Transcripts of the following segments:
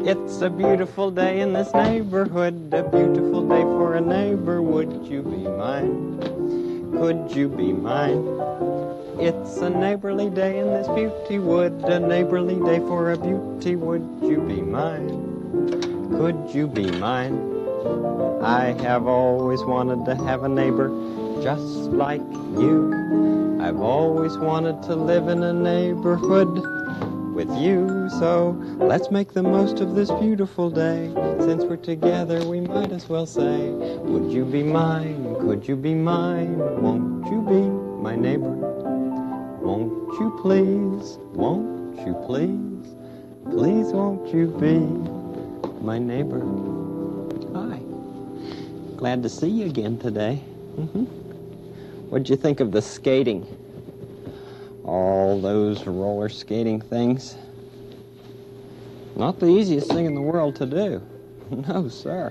It's a beautiful day in this neighborhood, a beautiful day for a neighbor. Would you be mine? Could you be mine? It's a neighborly day in this beauty wood, a neighborly day for a beauty. Would you be mine? Could you be mine? I have always wanted to have a neighbor just like you. I've always wanted to live in a neighborhood with you, so let's make the most of this beautiful day. Since we're together, we might as well say, would you be mine? Could you be mine? Won't you be my neighbor? Won't you please? Won't you please? Please won't you be my neighbor? Hi. Glad to see you again today. What'd you think of the skating? All those roller skating things. Not the easiest thing in the world to do. No, sir.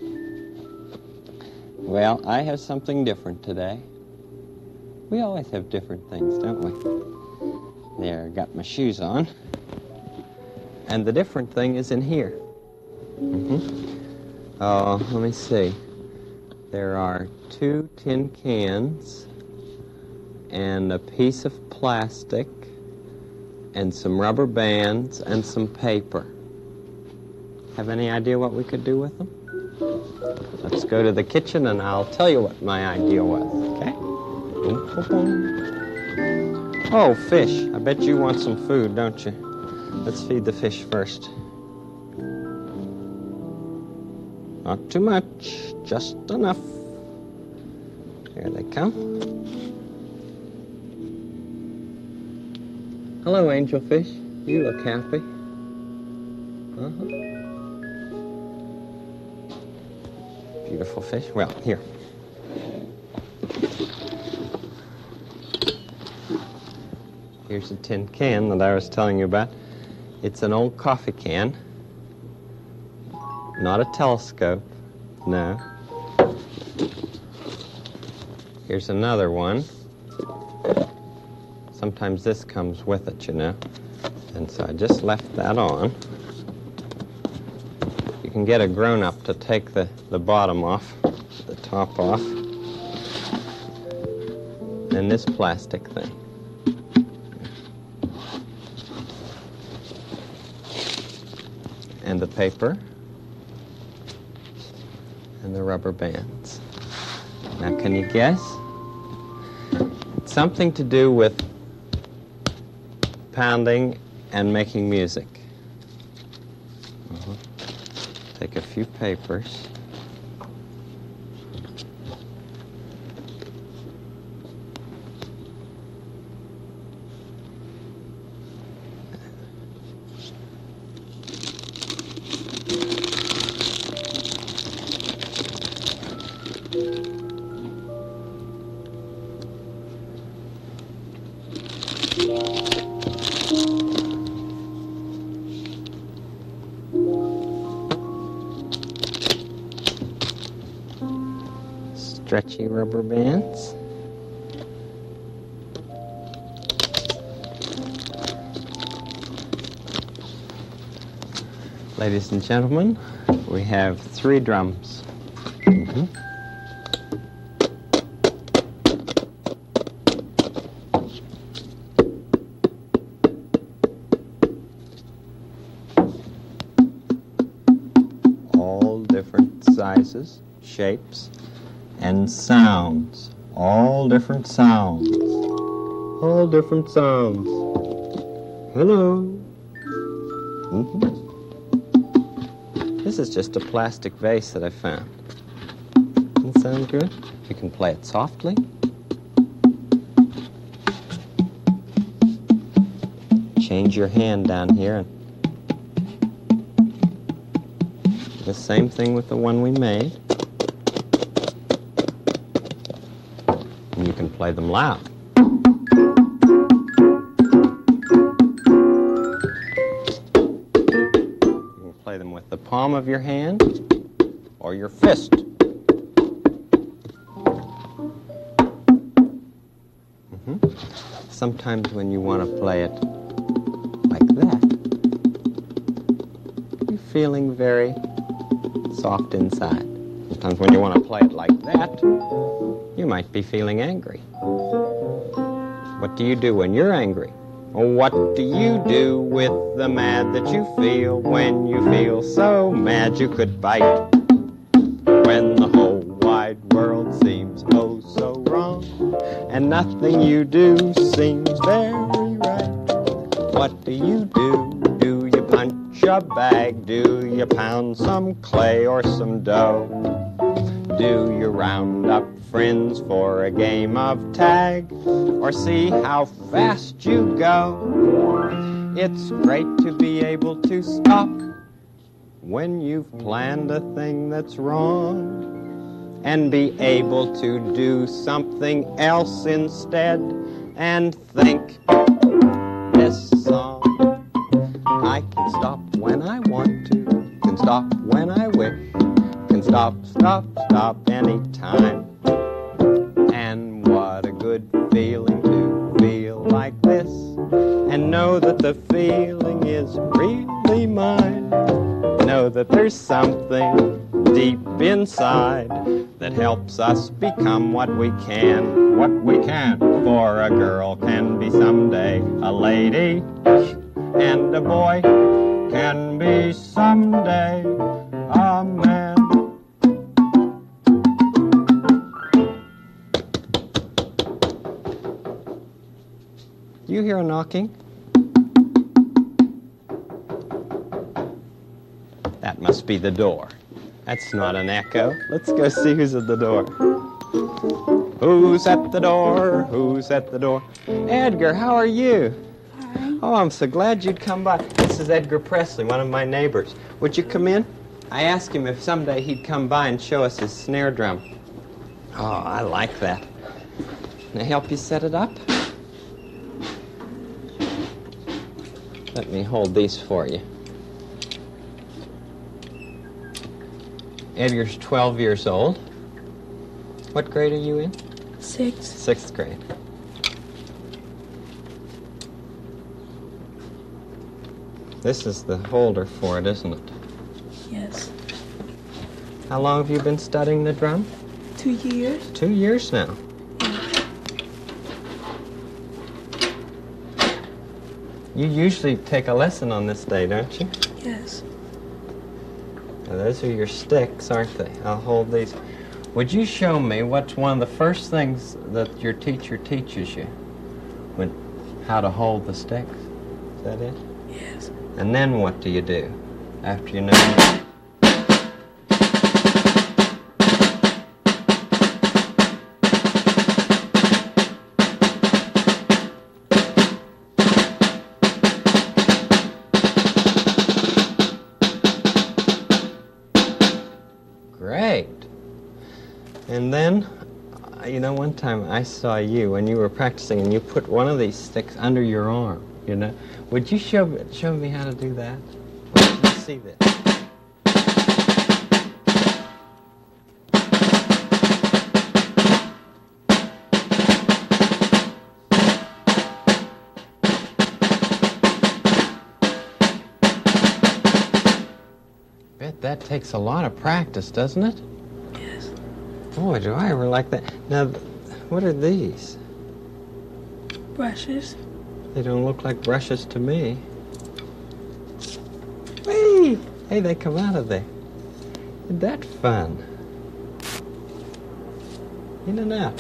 Well, I have something different today. We always have different things, don't we? There, got my shoes on. And the different thing is in here. Oh, let me see. There are 2 tin cans and a piece of plastic and some rubber bands and some paper. Have any idea what we could do with them? Let's go to the kitchen and I'll tell you what my idea was, okay? Boom, boom, boom. Oh, fish. I bet you want some food, don't you? Let's feed the fish first. Not too much, just enough. Here they come. Hello, angelfish. You look happy. Beautiful fish. Well, here. Here's a tin can that I was telling you about. It's an old coffee can. Not a telescope. No. Here's another one. Sometimes this comes with it, you know. And so I just left that on. You can get a grown-up to take the bottom off, the top off. And this plastic thing. And the paper. And the rubber bands. Now, can you guess? It's something to do with pounding and making music. Take a few papers. Stretchy rubber bands. Ladies and gentlemen, we have 3 drums. All different sizes, shapes, and sounds. All different sounds. All different sounds. Hello. This is just a plastic vase that I found. Doesn't it sound good? You can play it softly. Change your hand down here. And the same thing with the one we made. And you can play them loud. You can play them with the palm of your hand or your fist. Sometimes when you want to play it like that, you feeling very soft inside. Sometimes when you want to play it like that, you might be feeling angry. What do you do when you're angry? What do you do with the mad that you feel when you feel so mad you could bite? When the whole wide world seems oh so wrong, and nothing you do seems very right. What do you do? Do you punch a bag? Do you pound some clay or some dough? Do you round up friends for a game of tag, or see how fast you go? It's great to be able to stop when you've planned a thing that's wrong, and be able to do something else instead, and think this song. I can stop when I want to, can stop when I wish, can stop anytime. And what a good feeling to feel like this, and know that the feeling is really mine. Know that there's something deep inside that helps us become what we can. What we can. For a girl can be someday a lady, and a boy can be someday a man. You hear a knocking? That must be the door. That's not an echo. Let's go see who's at the door. Who's at the door? Who's at the door? Edgar, how are you? Hi. Oh, I'm so glad you'd come by. This is Edgar Presley, one of my neighbors. Would you come in? I asked him if someday he'd come by and show us his snare drum. Oh, I like that. Can I help you set it up? Let me hold these for you. Edgar's 12 years old. What grade are you in? 6. 6th grade. This is the holder for it, isn't it? Yes. How long have you been studying the drum? 2 years. 2 years now. You usually take a lesson on this day, don't you? Yes. Now, those are your sticks, aren't they? I'll hold these. Would you show me what's one of the first things that your teacher teaches you? How to hold the sticks? Is that it? Yes. And then what do you do after you know? Great. And then, one time I saw you when you were practicing, and you put one of these sticks under your arm, Would you show me how to do that? Let me see this. Bet that takes a lot of practice, doesn't it? Yes. Boy, do I ever like that. Now, what are these? Brushes. They don't look like brushes to me. Whee! Hey, they come out of there. Isn't that fun? In and out.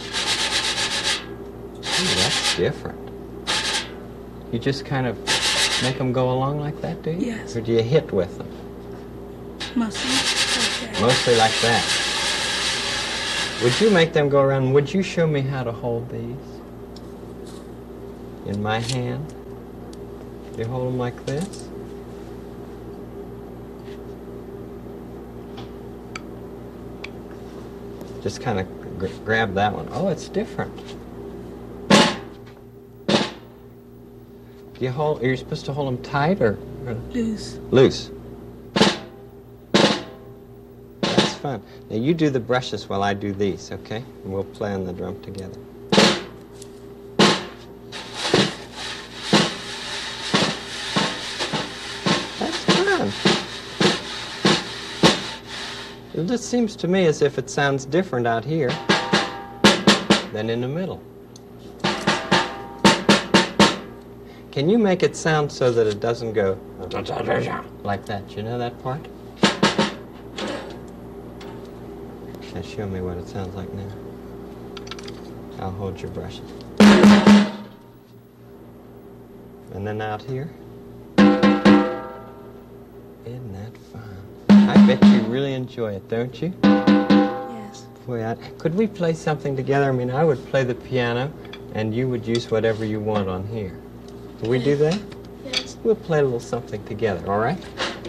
Ooh, that's different. You just kind of make them go along like that, do you? Yes. Or do you hit with them? Mostly like that. Mostly like that. Would you make them go around? Would you show me how to hold these? In my hand? You hold them like this? Just kind of grab that one. Oh, it's different. Are you supposed to hold them tight or Loose. loose? That's fun. Now you do the brushes while I do these, okay? And we'll play on the drum together. That's fun. It just seems to me as if it sounds different out here than in the middle. Can you make it sound so that it doesn't go like that? You know that part? Now show me what it sounds like now. I'll hold your brush. And then out here. Isn't that fun? I bet you really enjoy it, don't you? Yes. Boy, could we play something together? I mean, I would play the piano, and you would use whatever you want on here. Can we do that? Yes. We'll play a little something together, all right?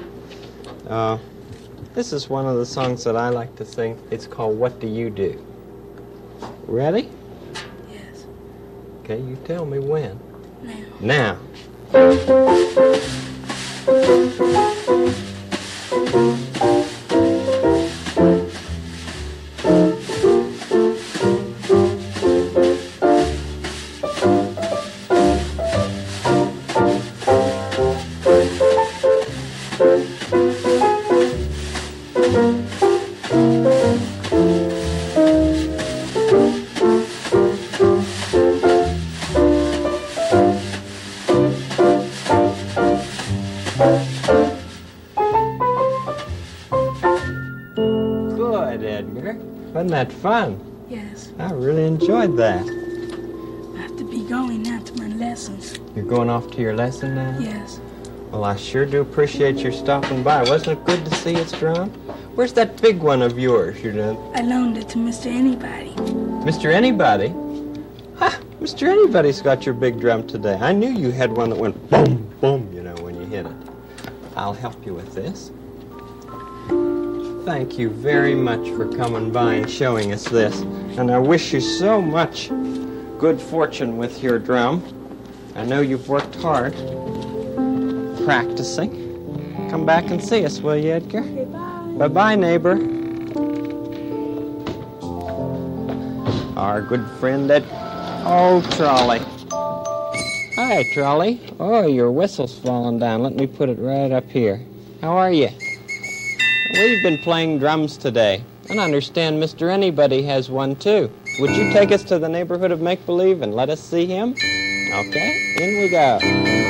This is one of the songs that I like to sing. It's called What Do You Do? Ready? Yes. Okay, you tell me when. Now. Now. Good, Edgar. Wasn't that fun? Yes. I really enjoyed that. I have to be going now to my lessons. You're going off to your lesson now? Yes. Well, I sure do appreciate your stopping by. Wasn't it good to see us, Drum? Where's that big one of yours, you know? I loaned it to Mr. Anybody. Mr. Anybody? Ha! Mr. Anybody's got your big drum today. I knew you had one that went boom, boom, you know, when you hit it. I'll help you with this. Thank you very much for coming by and showing us this. And I wish you so much good fortune with your drum. I know you've worked hard practicing. Come back and see us, will you, Edgar? Okay, bye. Bye-bye, neighbor. Our good friend Trolley. Hi, Trolley. Oh, your whistle's falling down. Let me put it right up here. How are you? We've been playing drums today. And I understand Mr. Anybody has one, too. Would you take us to the neighborhood of make-believe and let us see him? Okay, in we go.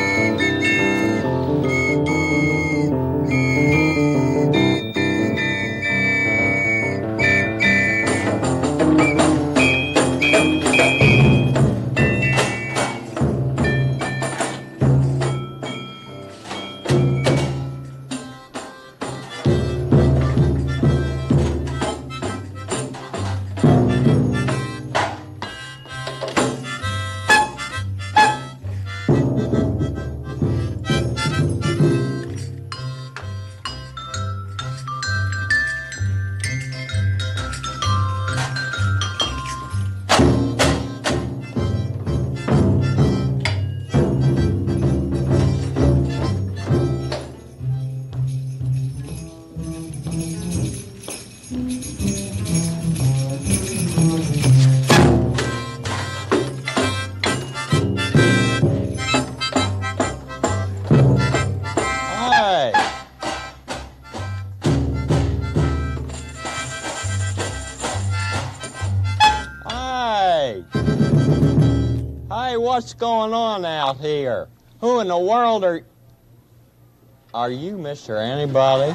What's going on out here? Who in the world are you, Mr. Anybody?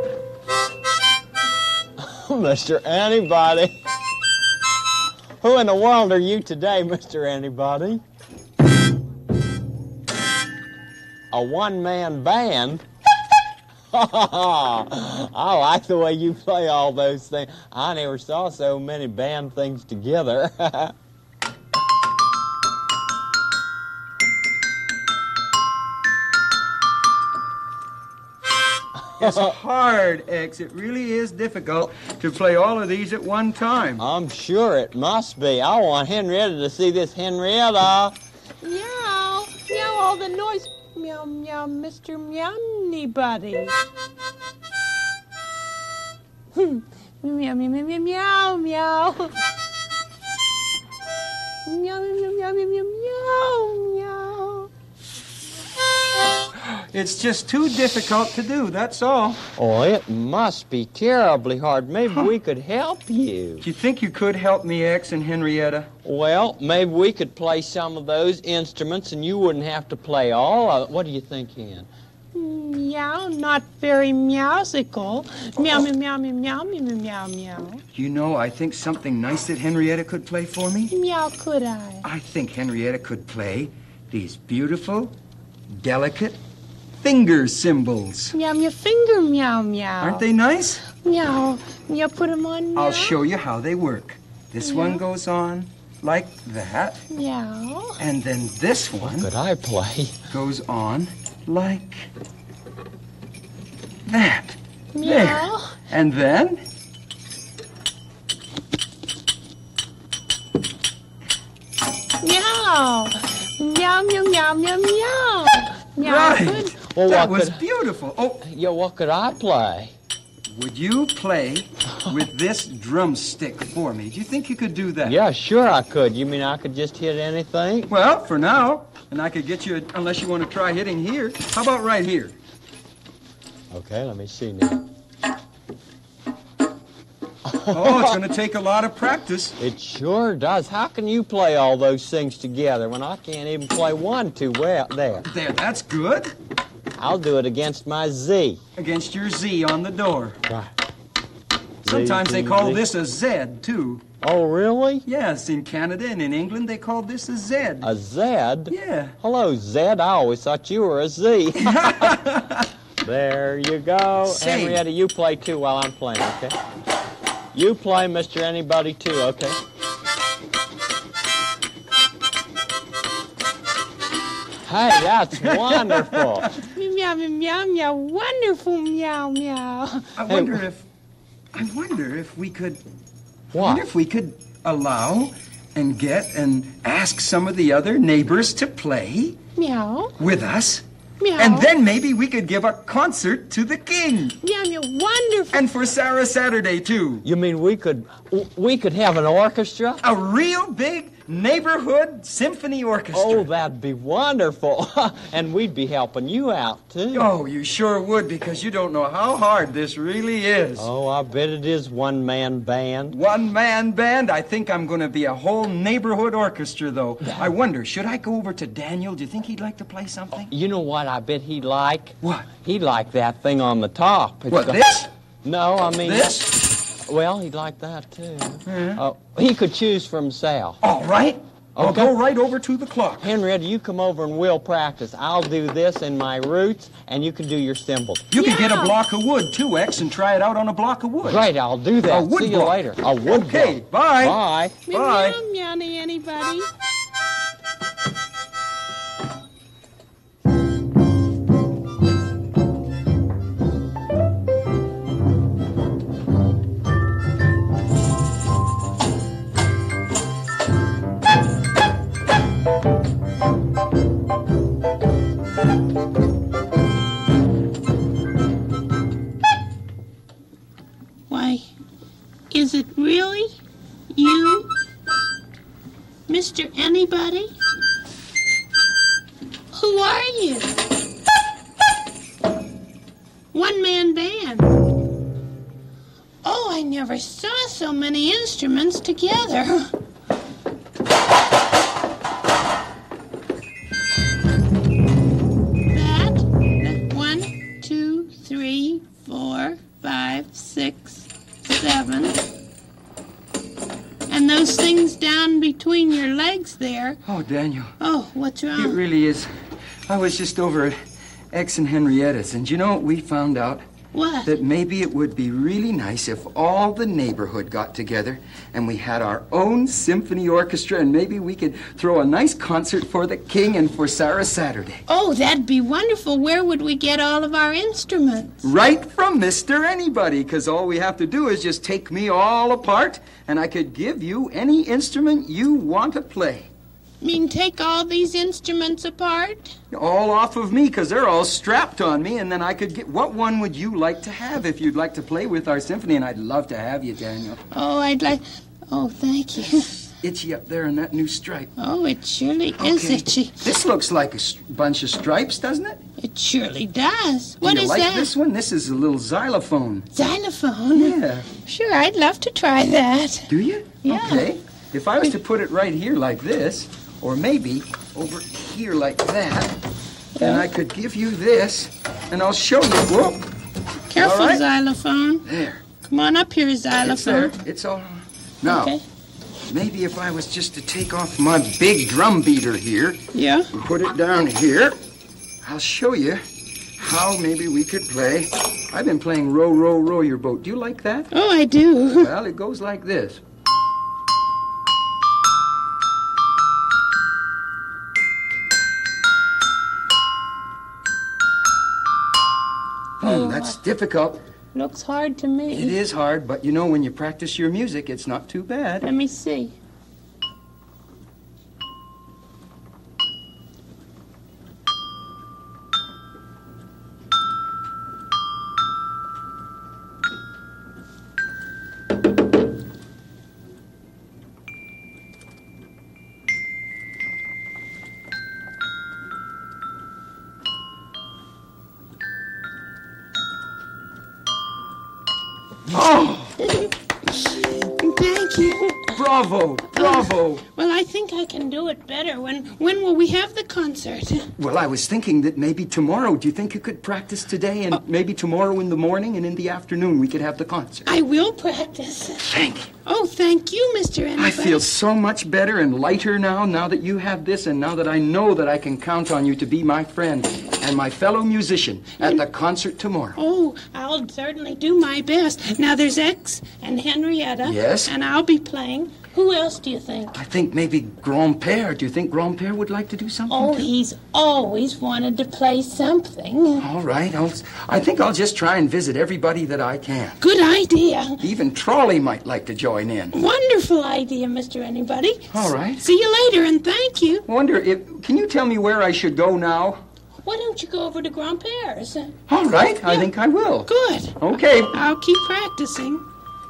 Mr. Anybody? Who in the world are you today, Mr. Anybody? A one-man band? I like the way you play all those things. I never saw so many band things together. It's hard, X. It really is difficult to play all of these at one time. I'm sure it must be. I want Henrietta to see this. Henrietta! Meow, meow, all the noise. Meow, meow, Mr. Meow-nybody. Meow, meow, meow, meow, meow, meow. Meow, meow, meow, meow, meow, meow, meow. It's just too difficult to do, that's all. Oh, it must be terribly hard. Maybe we could help you. Do you think you could help me, X and Henrietta? Well, maybe we could play some of those instruments and you wouldn't have to play all of it. What do you think, Hen? Meow, not very meowsical. Meow, meow, meow, meow, meow, meow, meow, meow. You know, I think something nice that Henrietta could play for me. Meow, could I? I think Henrietta could play these beautiful, delicate finger cymbals. Meow, meow, finger, meow, meow. Aren't they nice? Meow, meow, put them on, meow. I'll show you how they work. This one goes on like that. Meow. And then this one Could I play? goes on like that. Meow. There. And then Meow. Meow, meow, meow, meow, meow. Meow, right. good. Well, that what was could- beautiful. Oh, Yeah, what could I play? would you play with this drumstick for me? Do you think you could do that? Yeah, sure I could. You mean I could just hit anything? Well, for now, and I could get you, unless you want to try hitting here. How about right here? Okay, let me see now. Oh, it's going to take a lot of practice. It sure does. How can you play all those things together when I can't even play one too well? There. There, that's good. I'll do it against my Z. Against your Z on the door. Right. Sometimes they Z, call Z. this a Z, too. Oh, really? Yes, in Canada and in England, they call this a Z. A Z? Yeah. Hello, Zed. I always thought you were a Z. There you go. Say. Henrietta, you play too while I'm playing, okay? You play, Mr. Anybody, too, okay? Hey, that's wonderful. Meow, meow, meow, meow. Wonderful, meow, meow. I wonder if we could. I What? wonder if we could allow and get and ask some of the other neighbors to play Meow, with us. meow. And then maybe we could give a concert to the king. Meow, meow. Wonderful. And for Sarah Saturday, too. You mean we could have an orchestra? A real big neighborhood symphony orchestra. Oh, that'd be wonderful. And we'd be helping you out, too. Oh, you sure would, because you don't know how hard this really is. Oh, I bet it is one-man band. One-man band. I think I'm going to be a whole neighborhood orchestra, though. I wonder, should I go over to Daniel? Do you think he'd like to play something? You know what I bet he'd like? What? He'd like that thing on the top. It's What, got- this? No, I mean... This? Well, he'd like that, too. He could choose for himself. All right. I'll Okay. go right over to the clock. Henrietta, you come over and we'll practice. I'll do this in my roots, and you can do your cymbals. You can get a Yeah. block of wood, too, X, and try it out on a block of wood. Great, I'll do that. A wood See you block. later. A wood Okay, block. bye. Bye. Bye. Meow, meow, meow, anybody? Why, is it really you, Mr. Anybody? Who are you? One-man band. Oh, I never saw so many instruments together. That, 1, 2, 3, 4, 5, 6, 7. And those things down between your legs there. Oh, Daniel, Oh, what's it wrong? really is. I was just over at X and Henrietta's, and you know what we found out? What? That maybe it would be really nice if all the neighborhood got together and we had our own symphony orchestra, and maybe we could throw a nice concert for the king and for Sarah Saturday. Oh, that'd be wonderful. Where would we get all of our instruments? Right from Mr. Anybody, because all we have to do is just take me all apart, and I could give you any instrument you want to play. Mean take all these instruments apart? All off of me, because they're all strapped on me, and then I could get... What one would you like to have if you'd like to play with our symphony? And I'd love to have you, Daniel. Oh, I'd like... Oh, thank you. Itchy up there in that new stripe. Oh, it surely is Okay. itchy. This looks like a bunch of stripes, doesn't it? It surely does. Do What you is like that? this one? This is a little xylophone. Xylophone? Yeah. Sure, I'd love to try that. Do you? Yeah. Okay. If I was to put it right here like this, or maybe over here like that, then I could give you this, and I'll show you. Whoa, Careful, All right. xylophone. there. Come on up here, It's there. xylophone. It's all. Now, Okay. maybe if I was just to take off my big drum beater here Yeah? and put it down here, I'll show you how maybe we could play. I've been playing Row, Row, Row Your Boat. Do you like that? Oh, I do. Well, it goes like this. That's difficult. Looks hard to me. It is hard, but you know, when you practice your music, it's not too bad. Let me see. Oh, Thank you. bravo, bravo. Well, I think I can do it better. When will we have the concert? Well, I was thinking that maybe tomorrow. Do you think you could practice today, and maybe tomorrow in the morning and in the afternoon we could have the concert? I will practice. Thank you. Oh, thank you, Mr. Anybody. I feel so much better and lighter now that you have this, and now that I know that I can count on you to be my friend and my fellow musician at the concert tomorrow. Oh, I'll certainly do my best. Now, there's X and Henrietta. Yes? And I'll be playing. Who else do you think? I think maybe Grand-Père. Do you think Grand-Père would like to do something? Oh, too? he's always wanted to play something. All right. I think I'll just try and visit everybody that I can. Good idea. Even Trolley might like to join in. Wonderful idea, Mr. Anybody. All right. See you later, and thank you. Can you tell me where I should go now? Why don't you go over to Grand-Père's? All right. I think I will. Good. Okay. I'll keep practicing.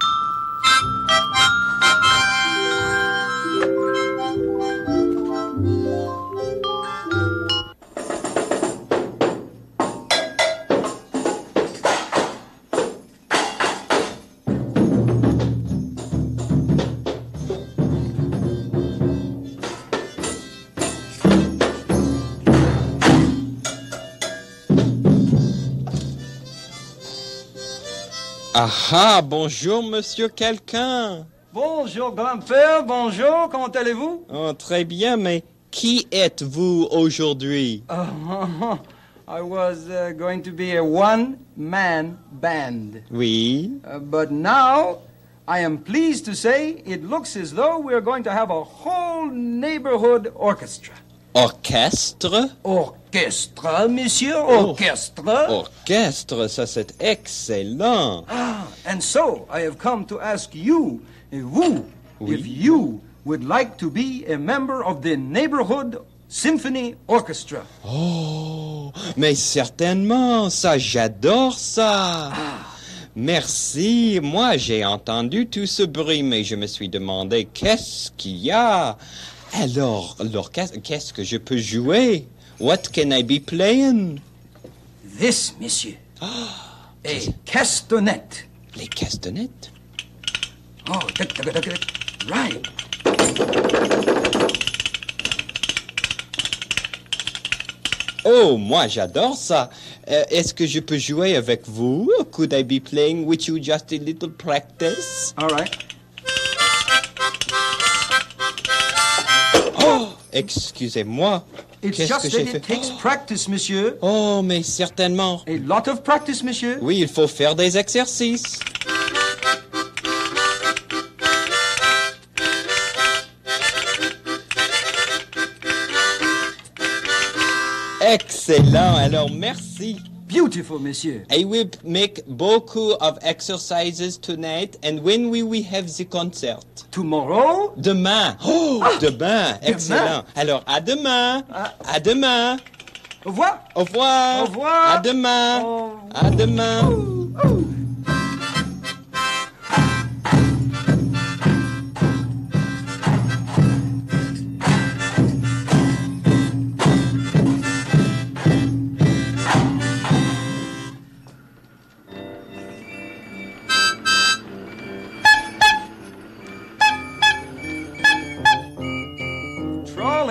Ah, bonjour, monsieur quelqu'un. Bonjour, grand-père, bonjour, comment allez-vous? Oh, très bien, mais qui êtes-vous aujourd'hui? I was going to be a one-man band. Oui. But now, I am pleased to say it looks as though we're going to have a whole neighborhood orchestra. Orchestre? Orchestra, monsieur, orchestra. Orchestre, ça c'est excellent. And so, I have come to ask you, if you would like to be a member of the neighborhood symphony orchestra. Oh, mais certainement, ça, j'adore ça. Merci. Moi, j'ai entendu tout ce bruit, mais je me suis demandé qu'est-ce qu'il y a. Alors, l'orchestre, qu'est-ce que je peux jouer? What can I be playing? This, monsieur. A castanet. Les castanets? Oh, right. Oh, moi, j'adore ça. Est-ce que je peux jouer avec vous? Could I be playing with you just a little practice? All right. Oh, excusez-moi. It's Qu'est-ce just que that j'ai it fait? takes practice, monsieur. Oh, mais certainement. A lot of practice, monsieur. Oui, il faut faire des exercices. Excellent. Alors, merci. Beautiful, monsieur. I will make beaucoup of exercises tonight. And when will we have the concert? Tomorrow? Demain. Oh, demain. Excellent. Alors, à demain. À demain. Au revoir. Au revoir. Au revoir. À demain. Au- À demain.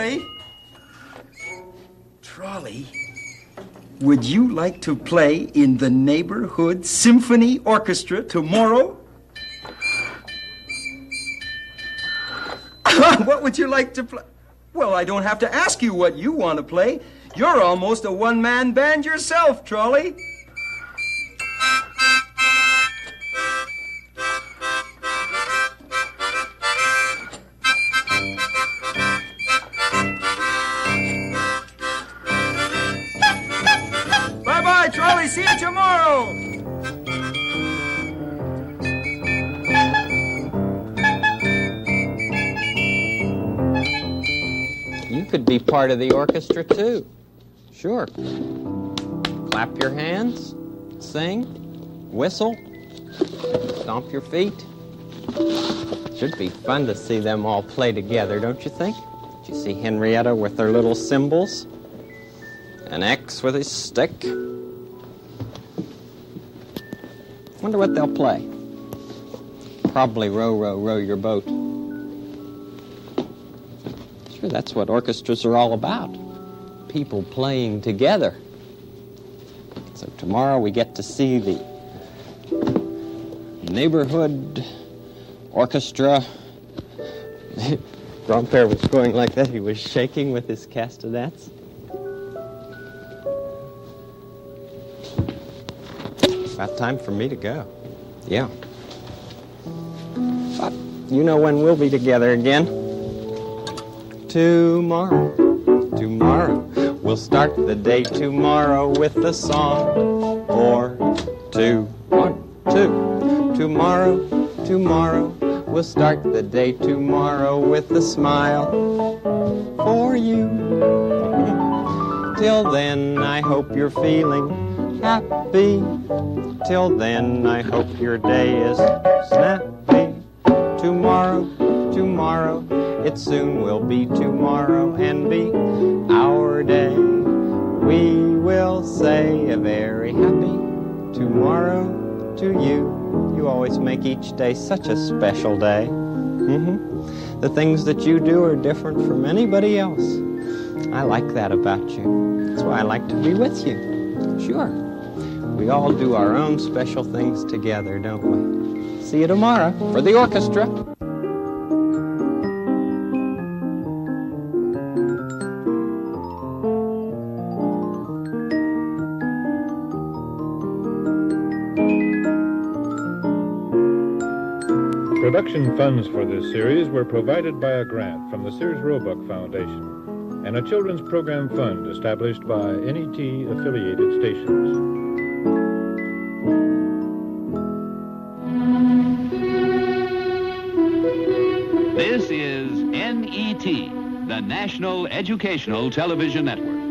Trolley. Trolley, would you like to play in the Neighborhood Symphony Orchestra tomorrow? What would you like to play? Well, I don't have to ask you what you want to play. You're almost a one-man band yourself, Trolley. Bye-bye, Trolley. See you tomorrow. You could be part of the orchestra, too. Sure. Clap your hands, sing, whistle, stomp your feet. Should be fun to see them all play together, don't you think? Did you see Henrietta with her little cymbals? An X with his stick? Wonder what they'll play. Probably Row, Row, Row Your Boat. Sure, that's what orchestras are all about. People playing together. So tomorrow we get to see the Neighborhood Orchestra. Grandpère was going like that. He was shaking with his castanets. About time for me to go. Yeah. But you know when we'll be together again? Tomorrow. Tomorrow. We'll start the day tomorrow with a song or two. 1, 2. Tomorrow, tomorrow. We'll start the day tomorrow with a smile for you. Till then, I hope you're feeling happy. Till then, I hope your day is snappy. Tomorrow, tomorrow. It soon will be tomorrow and be our day. We will say a very happy tomorrow to you. You always make each day such a special day. The things that you do are different from anybody else. I like that about you. That's why I like to be with you. Sure. We all do our own special things together, don't we? See you tomorrow for the orchestra. Production funds for this series were provided by a grant from the Sears Roebuck Foundation and a children's program fund established by NET-affiliated stations. This is NET, the National Educational Television Network.